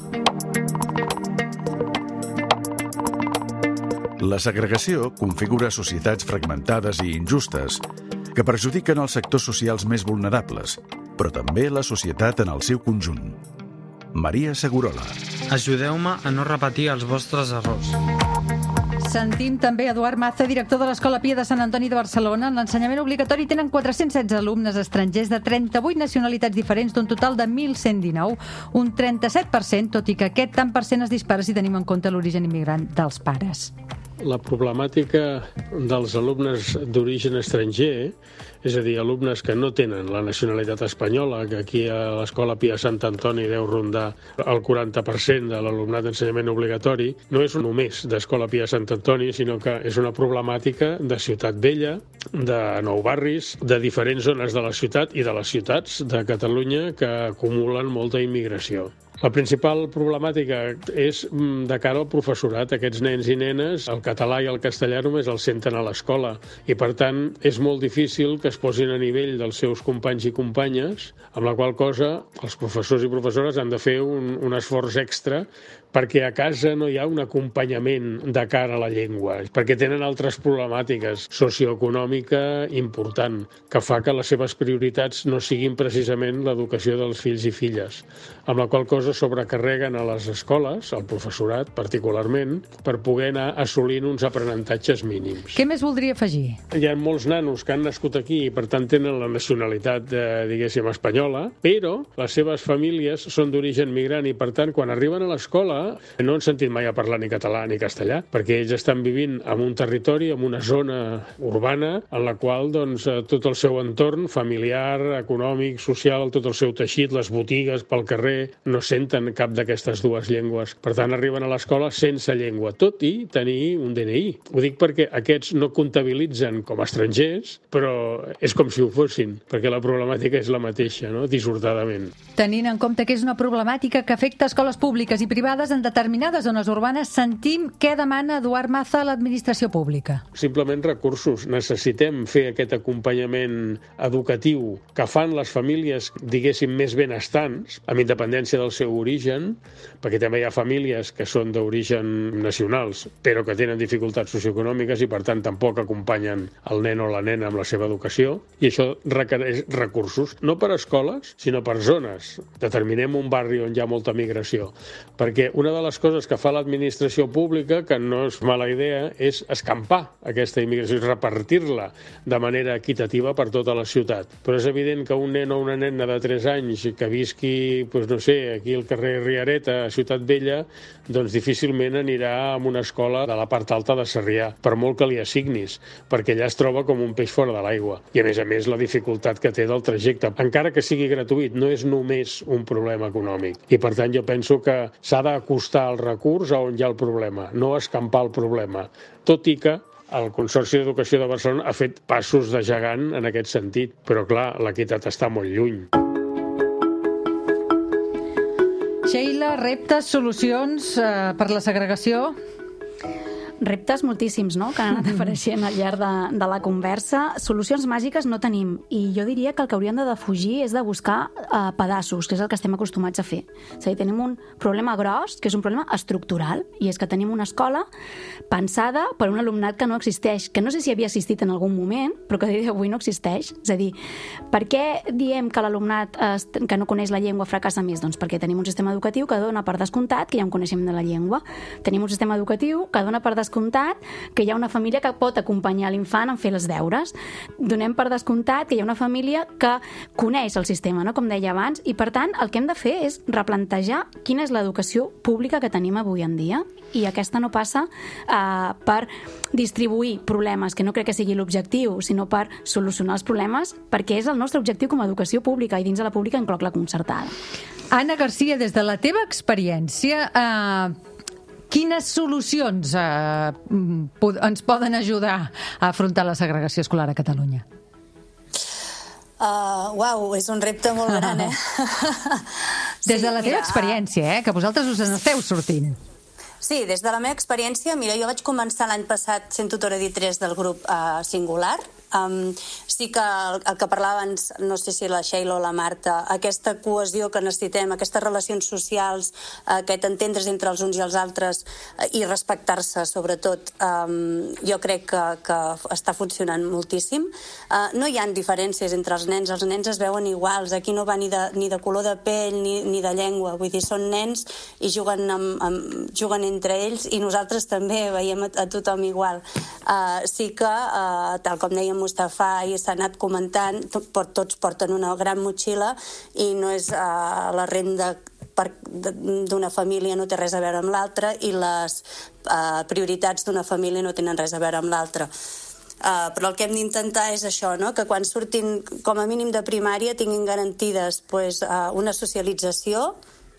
La segregació configura societats fragmentades i injustes que perjudiquen els sectors socials més vulnerables, però també la societat en el seu conjunt. Maria Segurola. Ajudeu-me a no repetir els vostres errors. Sentim també Eduard Maza, director de l'Escola Pia de Sant Antoni de Barcelona. En l'ensenyament obligatori tenen 416 alumnes estrangers de 38 nacionalitats diferents d'un total de 1.119, un 37%, tot i que aquest tant per cent es dispara si tenim en compte l'origen immigrant dels pares. La problemàtica dels alumnes d'origen estranger, és a dir, alumnes que no tenen la nacionalitat espanyola, que aquí a l'Escola Pia Sant Antoni deu rondar el 40% de l'alumnat d'ensenyament obligatori, no és només d'Escola Pia Sant Antoni, sinó que és una problemàtica de Ciutat Vella, de Nou Barris, de diferents zones de la ciutat i de les ciutats de Catalunya que acumulen molta immigració. La principal problemàtica és de cara al professorat. Aquests nens i nenes, el català i el castellà només els senten a l'escola i, per tant, és molt difícil que es posin a nivell dels seus companys i companyes, amb la qual cosa els professors i professores han de fer un esforç extra perquè a casa no hi ha un acompanyament de cara a la llengua, perquè tenen altres problemàtiques socioeconòmica important, que fa que les seves prioritats no siguin precisament l'educació dels fills i filles, amb la qual cosa sobrecarreguen a les escoles, al professorat particularment, per poder anar assolint uns aprenentatges mínims. Què més voldria afegir? Hi ha molts nanos que han nascut aquí i per tant tenen la nacionalitat, diguéssim, espanyola, però les seves famílies són d'origen migrant i per tant quan arriben a l'escola l'escola no han sentit mai a parlar ni català ni castellà, perquè ells estan vivint en un territori, en una zona urbana, en la qual tot el seu entorn familiar, econòmic, social, tot el seu teixit, les botigues pel carrer, no senten cap d'aquestes dues llengües. Per tant, arriben a l'escola sense llengua, tot i tenir un DNI. Ho dic perquè aquests no comptabilitzen com a estrangers, però és com si ho fossin, perquè la problemàtica és la mateixa, no? Dissortadament. Tenint en compte que és una problemàtica que afecta escoles públiques i privades en determinades zones urbanes, sentim què demana Eduard Maza a l'administració pública. Simplement recursos. Necessitem fer aquest acompanyament educatiu que fan les famílies, diguéssim, més benestants, amb independència del seu origen, perquè també hi ha famílies que són d'origen nacionals, però que tenen dificultats socioeconòmiques i, per tant, tampoc acompanyen el nen o la nena amb la seva educació, i això requereix recursos, no per escoles, sinó per zones. Determinem un barri on hi ha molta migració, perquè una de les coses que fa l'administració pública, que no és mala idea, és escampar aquesta immigració, és repartir-la de manera equitativa per tota la ciutat. Però és evident que un nen o una nena de 3 anys que visqui, aquí al carrer Riareta, a Ciutat Vella, doncs difícilment anirà a una escola de la part alta de Sarrià, per molt que li assignis, perquè allà es troba com un peix fora de l'aigua. I a més, la dificultat que té del trajecte, encara que sigui gratuït, no és només un problema econòmic. I per tant jo penso que s'ha d'acostar el recurs a on hi ha el problema, no escampar el problema. Tot i que el Consorci d'Educació de Barcelona ha fet passos de gegant en aquest sentit, però clar, l'equitat està molt lluny. Sheila, reptes, solucions per la segregació? Reptes moltíssims, no?, que han anat apareixent al llarg de la conversa. Solucions màgiques no tenim, i jo diria que el que hauríem de defugir és de buscar pedaços, que és el que estem acostumats a fer. És a dir, tenim un problema gros, que és un problema estructural, i és que tenim una escola pensada per un alumnat que no existeix, que no sé si havia existit en algun moment, però que a dia d'avui no existeix. És a dir, per què diem que l'alumnat que no coneix la llengua fracassa més? Doncs perquè tenim un sistema educatiu que dona per descomptat que hi ha un coneixement de la llengua. Tenim un sistema educatiu que dona per descomptat que hi ha una família que pot acompanyar l'infant en fer els deures. Donem per descomptat que hi ha una família que coneix el sistema, no?, com deia abans, i per tant el que hem de fer és replantejar quina és l'educació pública que tenim avui en dia, i aquesta no passa per distribuir problemes, que no crec que sigui l'objectiu, sinó per solucionar els problemes, perquè és el nostre objectiu com a educació pública, i dins de la pública incloc la concertada. Anna Garcia, des de la teva experiència, quines solucions ens poden ajudar a afrontar la segregació escolar a Catalunya? Uau, és un repte molt gran, Des de la teva experiència, que vosaltres us n'esteu sortint. Sí, des de la meva experiència, mira, jo vaig començar l'any passat sent tutora d'I3 del grup Singular. Sí que el que parlava abans, no sé si la Sheila o la Marta, aquesta cohesió que necessitem, aquestes relacions socials, aquest entendre's entre els uns i els altres i respectar-se, sobretot, jo crec que està funcionant moltíssim. No hi ha diferències entre els nens es veuen iguals, aquí no va ni de color de pell ni de llengua, vull dir, són nens i juguen entre ells, i nosaltres també veiem a tothom igual. Sí que, tal com dèiem Mustafà i s'ha anat comentant, tots porten una gran motxilla i no és la renda d'una família no té res a veure amb l'altra, i les prioritats d'una família no tenen res a veure amb l'altra. Però el que hem d'intentar és això, no?, que quan surtin com a mínim de primària tinguin garantides una socialització.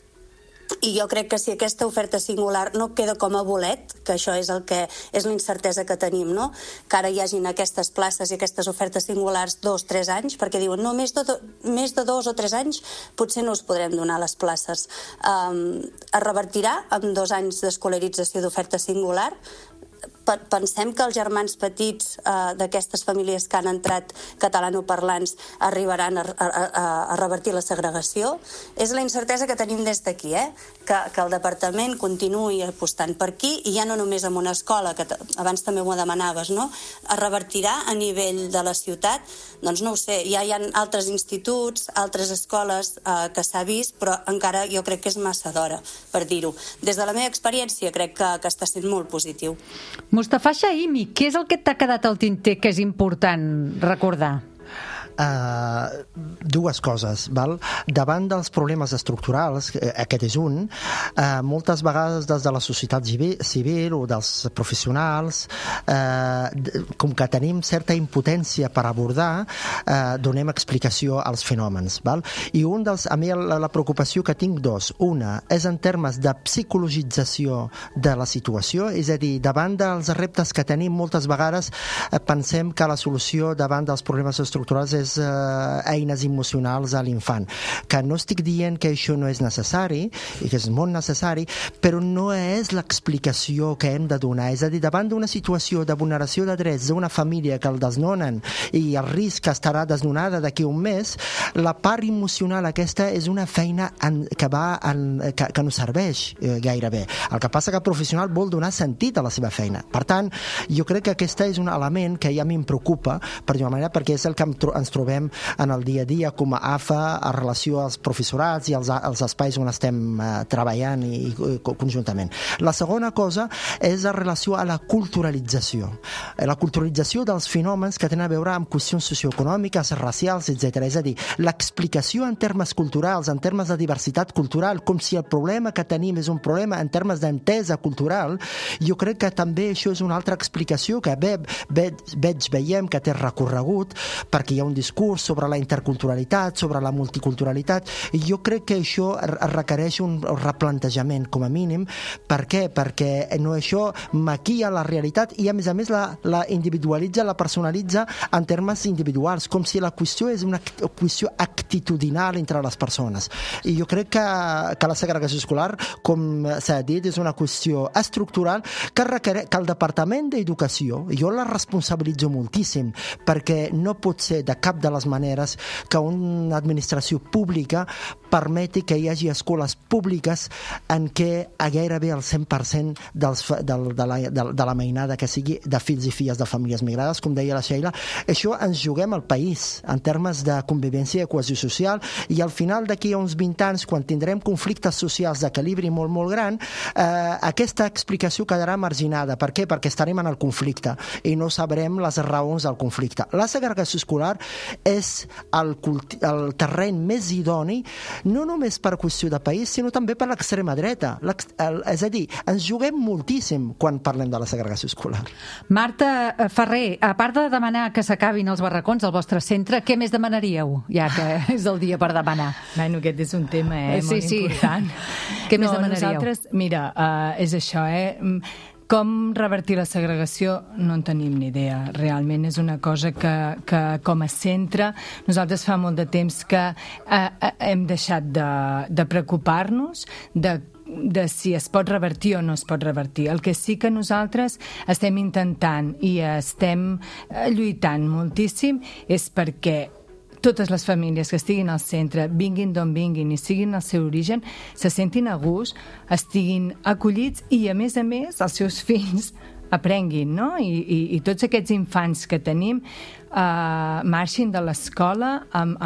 I jo crec que si aquesta oferta singular no queda com a bolet, que això és la incertesa que tenim, no?, que ara hi hagin aquestes places i aquestes ofertes singulars 2-3 anys, perquè diuen, no, més de 2 o 3 anys potser no us podrem donar les places. Es revertirà amb 2 anys d'escolarització d'oferta singular. Pensem que els germans petits d'aquestes famílies que han entrat catalanoparlants arribaran a revertir la segregació. És la incertesa que tenim des d'aquí, que el departament continuï apostant per aquí, i ja no només en una escola, que abans també m'ho demanaves, no? Es revertirà a nivell de la ciutat? Doncs no ho sé, ja hi ha altres instituts, altres escoles que s'ha vist, però encara jo crec que és massa d'hora per dir-ho. Des de la meva experiència crec que està sent molt positiu. Mustafà Shaimi, què és el que t'ha quedat al tinter que és important recordar? dues coses. Val? Davant dels problemes estructurals, aquest és un, moltes vegades des de la societat civil o dels professionals, com que tenim certa impotència per abordar, donem explicació als fenòmens. Val? I a mi la preocupació que tinc una és en termes de psicologització de la situació, és a dir, davant dels reptes que tenim moltes vegades pensem que la solució davant dels problemes estructurals és eines emocionals a l'infant, que no estic dient que això no és necessari i que és molt necessari, però no és l'explicació que hem de donar, és a dir, davant d'una situació de vulneració de drets d'una família que el desnonen i el risc que estarà desnonada d'aquí un mes, la part emocional aquesta és una feina que no serveix gairebé. El que passa que el professional vol donar sentit a la seva feina. Per tant, jo crec que aquest és un element que ja a mi em preocupa, per d'una manera, perquè és el que ens trobem en el dia a dia com a AFA en relació als professorats i als espais on estem treballant i conjuntament. La segona cosa és en relació a la culturalització. La culturalització dels fenòmens que tenen a veure amb qüestions socioeconòmiques, racials, etc. És a dir, l'explicació en termes culturals, en termes de diversitat cultural, com si el problema que tenim és un problema en termes d'entesa cultural, jo crec que també això és una altra explicació que veiem que té recorregut, perquè hi ha un discurs sobre la interculturalitat, sobre la multiculturalitat, i jo crec que això requereix un replantejament, com a mínim. Per què? Perquè això maquilla la realitat i, a més la individualitza, la personalitza en termes individuals, com si la qüestió és una qüestió actitudinal entre les persones. I jo crec que la segregació escolar, com s'ha dit, és una qüestió estructural que el Departament d'Educació, jo la responsabilitzo moltíssim, perquè no pot ser de cap de les maneres que una administració pública permeti que hi hagi escoles públiques en què gairebé el 100% de la mainada que sigui de fills i filles de famílies migrades, com deia la Sheila. Això ens juguem al país en termes de convivència i cohesió social, i al final d'aquí a uns 20 anys, quan tindrem conflictes socials de calibri molt, molt gran, aquesta explicació quedarà marginada. Per què? Perquè estarem en el conflicte i no sabrem les raons del conflicte. La segregació escolar és el terreny més idoni, no només per qüestió de país, sinó també per l'extrema dreta. És a dir, ens juguem moltíssim quan parlem de la segregació escolar. Marta Ferrer, a part de demanar que s'acabin els barracons al vostre centre, què més demanaríeu, ja que és el dia per demanar? Bueno, aquest és un tema molt important. Què més demanaríeu? Nosaltres, mira, és això, com revertir la segregació no en tenim ni idea. Realment és una cosa que com a centre nosaltres fa molt de temps que hem deixat de preocupar-nos de si es pot revertir o no es pot revertir. El que sí que nosaltres estem intentant i estem lluitant moltíssim és perquè totes les famílies que estiguin al centre, vinguin d'on vinguin i siguin el seu origen, se sentin a gust, estiguin acollits i, a més, els seus fills aprenguin, no? I tots aquests infants que tenim marxin de l'escola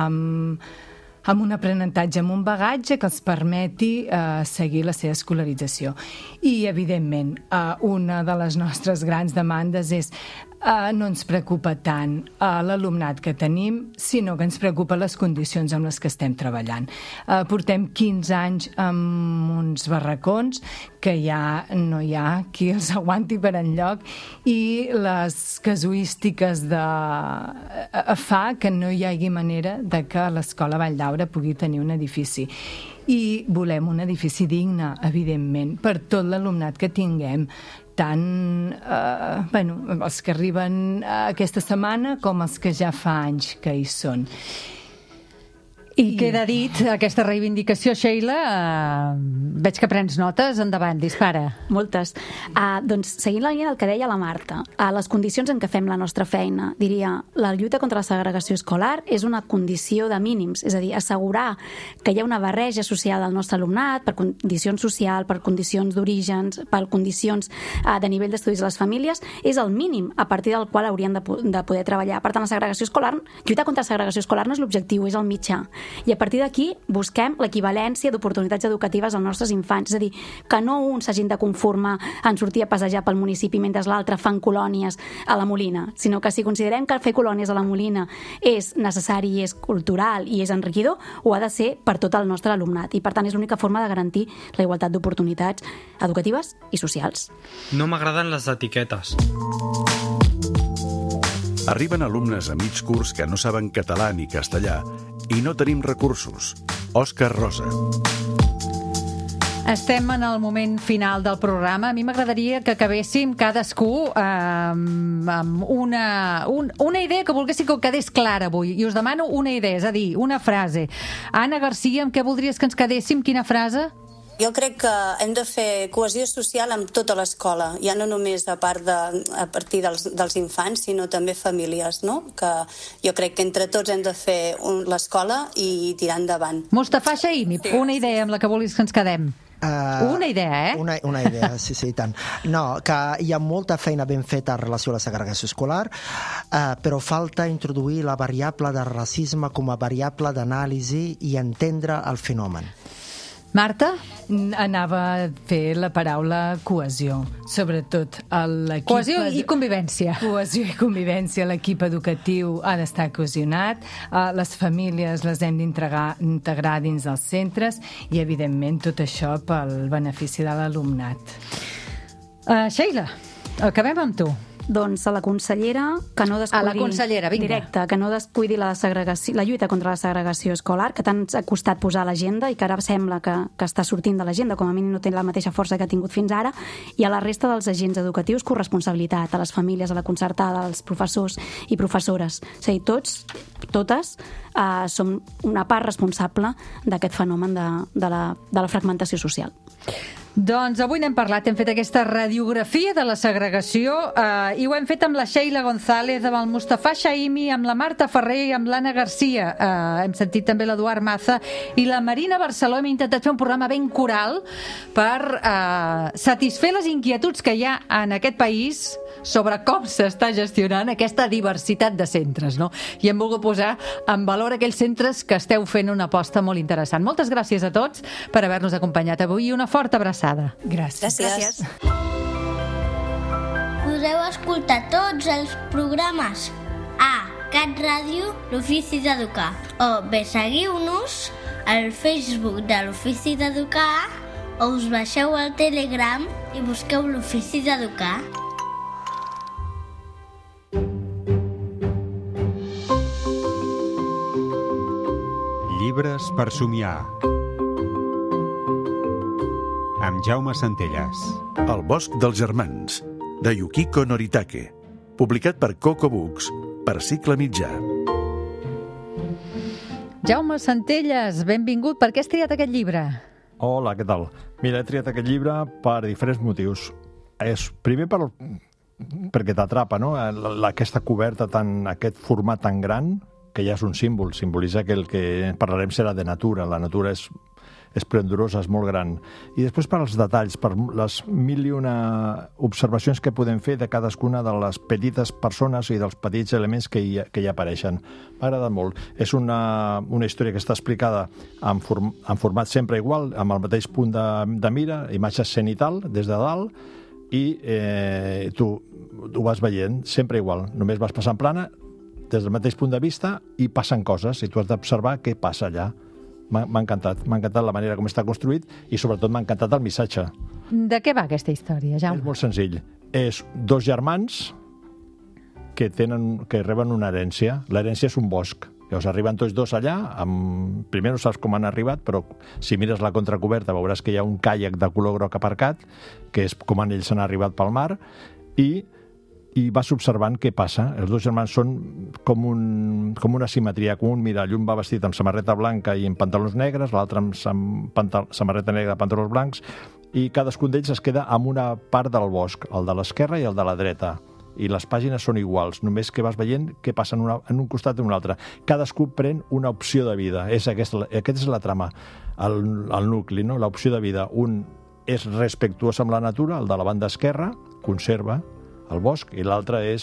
amb un aprenentatge, amb un bagatge que els permeti seguir la seva escolarització. I, evidentment, una de les nostres grans demandes és no ens preocupa tant l'alumnat que tenim, sinó que ens preocupa les condicions amb les que estem treballant. Portem 15 anys amb uns barracons que ja no hi ha qui els aguanti per enlloc i les casuístiques fa que no hi hagi manera de que l'Escola Vall d'Aura pugui tenir un edifici. I volem un edifici digne, evidentment, per tot l'alumnat que tinguem, tant els que arriben aquesta setmana com els que ja fa anys que hi són. I queda dit aquesta reivindicació, Sheila. Veig que prens notes. Endavant, dispara. Moltes. Doncs, seguint la línia del que deia la Marta, les condicions en què fem la nostra feina, diria, la lluita contra la segregació escolar és una condició de mínims, és a dir, assegurar que hi ha una barreja social del nostre alumnat per condicions socials, per condicions d'orígens, per condicions de nivell d'estudis de les famílies, és el mínim a partir del qual haurien de poder treballar. Per tant, la segregació escolar, lluitar contra la segregació escolar no és l'objectiu, és el mitjà. I a partir d'aquí busquem l'equivalència d'oportunitats educatives als nostres infants, és a dir, que no uns s'hagin de conformar en sortir a passejar pel municipi mentre l'altre fan colònies a la Molina, sinó que si considerem que fer colònies a la Molina és necessari, és cultural i és enriquidor, ho ha de ser per tot el nostre alumnat, i per tant és l'única forma de garantir la igualtat d'oportunitats educatives i socials. No m'agraden les etiquetes. Arriben alumnes a mig curs que no saben català ni castellà i no tenim recursos. Òscar Rosa. Estem en el moment final del programa. A mi m'agradaria que acabéssim cadascú amb una idea que volguéssim que quedés clara avui. I us demano una idea, és a dir, una frase. Anna Garcia, amb què voldries que ens quedéssim? Quina frase? Jo crec que hem de fer cohesió social amb tota l'escola, ja no només a partir dels infants, sinó també famílies, no? Que jo crec que entre tots hem de fer l'escola i tirar endavant. Mustafa Shaimi, una idea amb la que vulguis que ens quedem. Una idea, eh? Una idea, sí, i tant. No, que hi ha molta feina ben feta en relació a la segregació escolar, però falta introduir la variable de racisme com a variable d'anàlisi i entendre el fenomen. Marta? Anava a fer la paraula cohesió, sobretot l'equip... Cohesió i convivència. Cohesió i convivència. L'equip educatiu ha d'estar cohesionat, les famílies les hem d'integrar dins dels centres i, evidentment, tot això pel benefici de l'alumnat. Sheila, acabem amb tu. Doncs a la consellera que no descuidi... A la consellera, vinga. Directe, que no descuidi la lluita contra la segregació escolar, que tant ha costat posar a l'agenda i que ara sembla que està sortint de l'agenda, com a mínim no té la mateixa força que ha tingut fins ara, i a la resta dels agents educatius corresponsabilitat, a les famílies, a la concertada, als professors i professores. És a dir, totes som una part responsable d'aquest fenomen de la fragmentació social. Doncs avui n'hem parlat, hem fet aquesta radiografia de la segregació i ho hem fet amb la Sheila González, amb el Mustafa Shaimi, amb la Marta Ferrer i amb l'Anna Garcia. Hem sentit també l'Eduard Maza i la Marina Barceló. Hem intentat fer un programa ben coral per satisfer les inquietuds que hi ha en aquest país sobre com s'està gestionant aquesta diversitat de centres, no? I hem volgut posar en valor aquells centres que esteu fent una aposta molt interessant. Moltes gràcies a tots per haver-nos acompanyat avui i una forta abraçada. Gràcies. Podeu escoltar tots els programes a Cat Ràdio, l'Ofici d'Educar, o bé seguiu-nos al Facebook de l'Ofici d'Educar o us baixeu al Telegram i busqueu l'Ofici d'Educar. Llibres per somiar. Amb Jaume Centelles. El bosc dels germans, de Yukiko Noritake, publicat per Coco Books, per Cicle Mitjà. Jaume Centelles, benvingut. Per què has triat aquest llibre? Hola, què tal? Mira, he triat aquest llibre per diferents motius. Primer perquè t'atrapa, no? Aquesta coberta, aquest format tan gran, que ja és un símbol, simbolitza que el que parlarem serà de natura. La natura és esplendorosa, és molt gran. I després per als detalls, per les 1001 observacions que podem fer de cadascuna de les petites persones i dels petits elements que hi apareixen. M'ha agradat molt. És una història que està explicada en format sempre igual, amb el mateix punt de mira, imatge cenital des de dalt, i tu ho vas veient sempre igual. Només vas passant plana des del mateix punt de vista i passen coses i tu has d'observar què passa allà. M'ha encantat la manera com està construït i sobretot m'ha encantat el missatge. De què va aquesta història, Jaume? És molt senzill. És dos germans que reben una herència. L'herència és un bosc. Llavors arriben tots dos allà, primer no saps com han arribat, però si mires la contracoberta veuràs que hi ha un caiac de color groc aparcat, que és com ells han arribat pel mar, i vas observant què passa. Els dos germans són com una simetria, com un mirall. Un va vestit amb samarreta blanca i amb pantalons negres, l'altre amb samarreta negra i pantalons blancs, i cadascun d'ells es queda amb una part del bosc, el de l'esquerra i el de la dreta. I les pàgines són iguals, només que vas veient què passa en un costat i en un altre. Cadascú pren una opció de vida. Aquesta és la trama, el nucli, no? L'opció de vida. Un és respectuós amb la natura, el de la banda esquerra, conserva el bosc, i l'altre és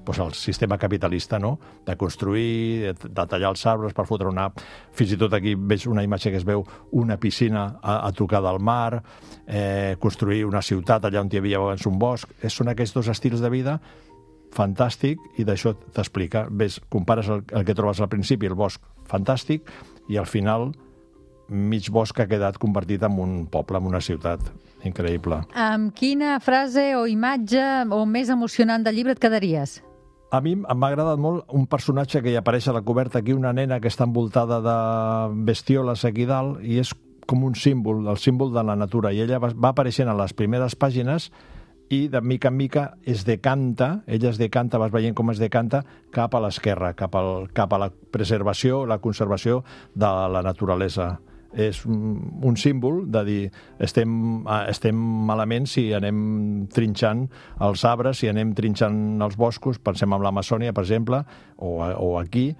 el sistema capitalista, no? De construir, de tallar els arbres per fotre una... Fins i tot aquí veig una imatge que es veu una piscina a tocar del mar, construir una ciutat allà on hi havia abans un bosc. Són aquests dos estils de vida fantàstic, i d'això t'explica. Compares el que trobes al principi, el bosc fantàstic, i al final mig bosc ha quedat convertit en un poble, en una ciutat. Increïble. Amb quina frase o imatge o més emocionant del llibre et quedaries? A mi m'ha agradat molt un personatge que hi apareix a la coberta aquí, una nena que està envoltada de bestioles aquí dalt, i és com un símbol, el símbol de la natura, i ella va apareixent a les primeres pàgines i de mica en mica ella es decanta, vas veient com es decanta cap a l'esquerra, cap a la preservació, la conservació de la naturalesa. És un símbol de dir estem malament si anem trinxant els arbres, si anem trinxant els boscos, pensem en l'Amazònia, per exemple, o aquí,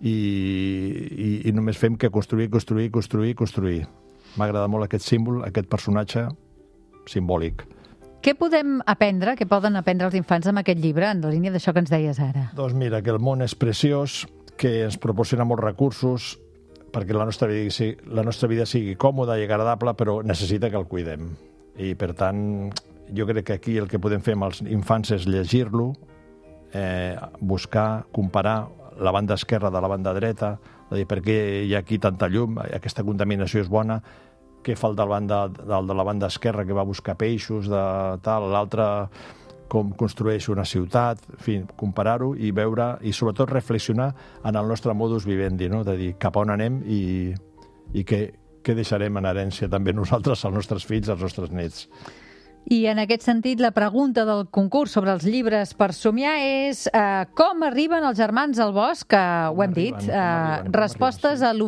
i només fem que construir. M'ha agradat molt aquest símbol, aquest personatge simbòlic. Què podem aprendre, què poden aprendre els infants amb aquest llibre, en la línia d'això que ens deies ara? Doncs mira, que el món és preciós, que ens proporciona molts recursos, perquè la nostra vida sigui còmoda i agradable, però necessita que el cuidem. I, per tant, jo crec que aquí el que podem fer amb els infants és llegir-lo, buscar, comparar la banda esquerra de la banda dreta, de dir per què hi ha aquí tanta llum, aquesta contaminació és bona, què fa el de la banda esquerra, que va buscar peixos, l'altre com construeix una ciutat, en fi, comparar-ho i veure, i sobretot reflexionar en el nostre modus vivendi, no? De dir cap on anem i què deixarem en herència també nosaltres, als nostres fills, als nostres nets. I en aquest sentit, la pregunta del concurs sobre els llibres per somiar és com arriben els germans al bosc? Ho hem dit. Respostes a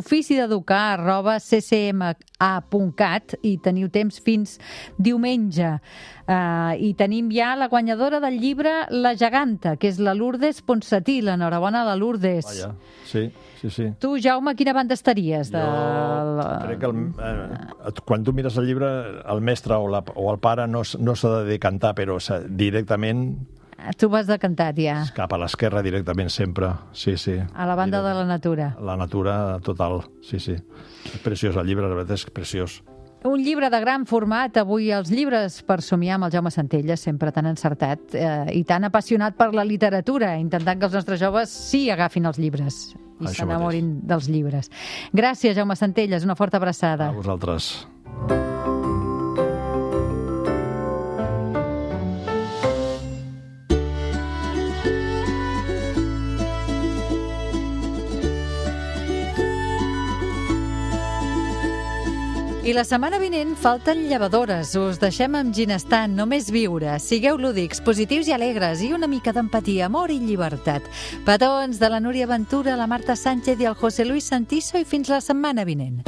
l'oficideducar@ccma.cat i teniu temps fins diumenge. I tenim ja la guanyadora del llibre La geganta, que és la Lourdes Ponsatí. L'enhorabona a la Lourdes. Vaja, sí. Tu, Jaume, a quina banda estaries? Jo crec que quan tu mires el llibre, el mestre o el pare no s'ha de decantar, però directament... Tu vas decantat, ja. Cap a l'esquerra directament, sempre. Sí. A la banda de la natura. La natura total, sí. És preciós el llibre, la veritat és preciós. Un llibre de gran format, avui els llibres per somiar amb el Jaume Centelles, sempre tan encertat i tan apassionat per la literatura, intentant que els nostres joves sí agafin els llibres i s'enamorin dels llibres. Gràcies, Jaume Centelles, una forta abraçada. A vosaltres. I la setmana vinent falten llevadores. Us deixem amb Ginestan, Només viure. Sigueu lúdics, positius i alegres i una mica d'empatia, amor i llibertat. Petons de la Núria Ventura, la Marta Sánchez i el José Luis Santiso, i fins la setmana vinent.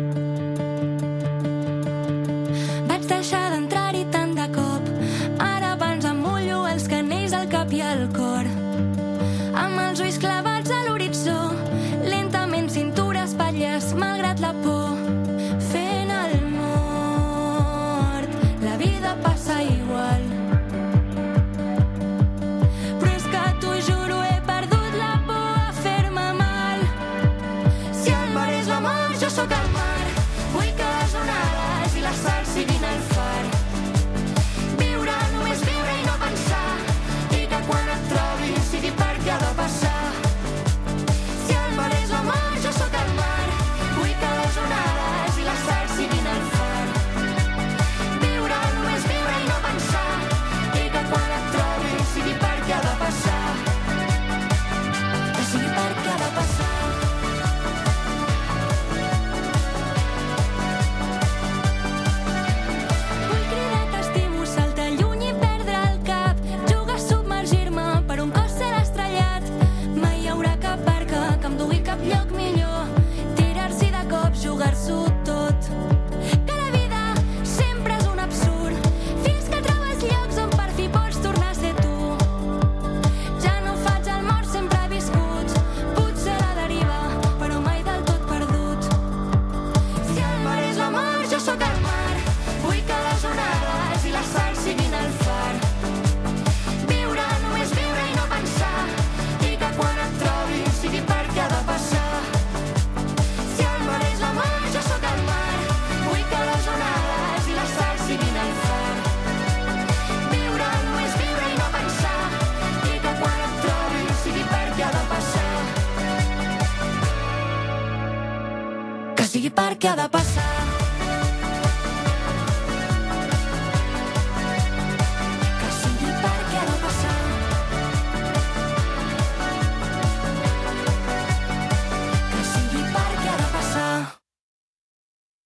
Vaig deixar d'entrar-hi tant de cop. Ara abans em mullo els canells al cap i al cor. Amb els ulls clavats a l'horitzó, lentament cintura, espatlles, malgrat la por. Passa igual. Però és que t'ho juro, he perdut la por a fer-me mal. Si el mar és l'amor, jo sóc el mar. Vull que les onades i la sal siguin el far. Viure, només viure i no pensar. I que quan et trobi sigui perquè ha de passar. Si el mar és l'amor, jo sóc el mar. Vull que les onades i la sal siguin el far. Sigui perquè ha de passar. Que sigui perquè ha de passar. Vull cridar t'estimo, saltar lluny i perdre el cap. Jugar a submergir-me per un cos ser estrellat. Mai hi haurà cap barca que em dugui cap lloc millor. Tirar-s'hi de cop, jugar-s'ho tot. Que la vida sempre és un absurd. Fins que trobes llocs on per fi pots tornar a ser tu. Siguin el far. Viure, només viure i no pensar. sigui perquè ha de passar.